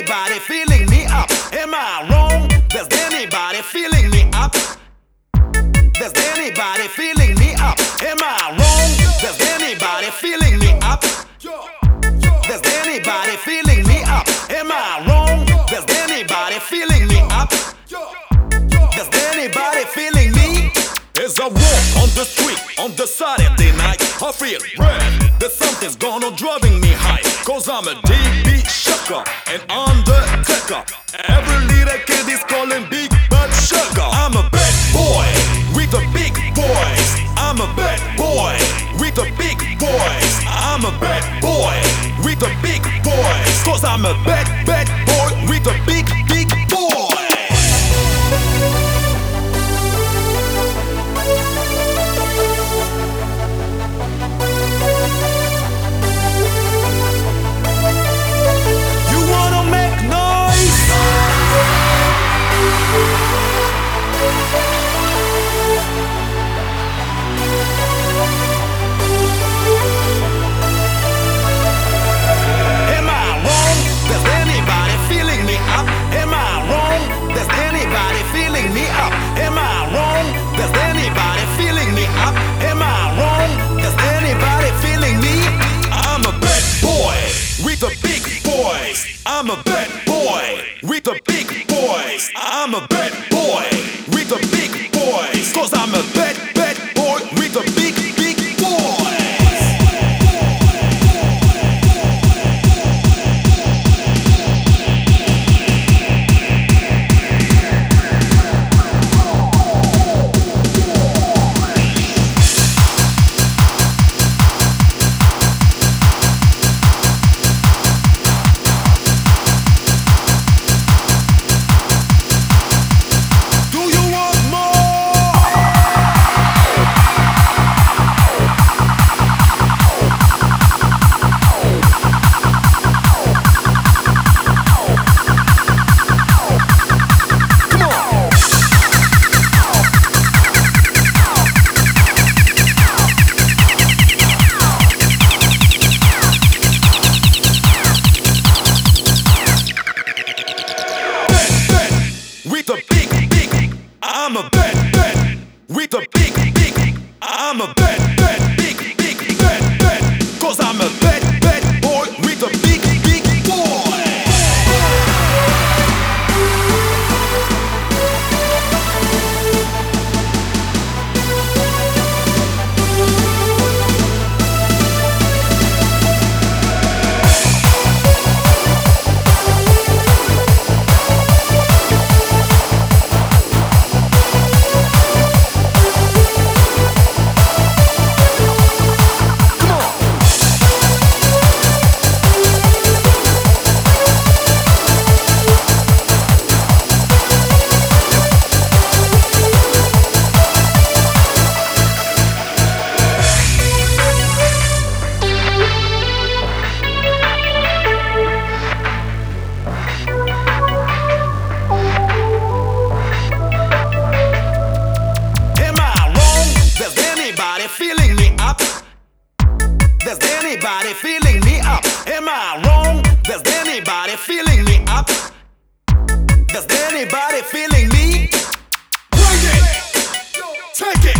anybody feeling me up? Am I wrong? Does anybody feeling me up? Does anybody feeling me up? Am I wrong? Does anybody feeling me up? Does anybody feeling me up? Am I wrong? Does anybody feeling me up? Does anybody feeling me? As I walk on the street on the Saturday night, I feel red that something's gonna driving me high. Cause I'm a deep beat shocker and undertaker. Every little kid is calling Big Bad Sugar. I'm a bad boy with a big voice. I'm a bad boy with a big voice. I'm a bad boy with a big voice. Cause I'm a bad boy with a big voice. I'm a bad boy with a big voice. I'm a bad boy with a big voice. Cause I'm a bad boy with a big voice. I'm a bad with a big. I'm a bad big bad. Cause I'm a bad boy with a big boy. Feeling me up? Does anybody feeling me up? Am I wrong? Does anybody feeling me up? Does anybody feeling me? Bring it! Take it!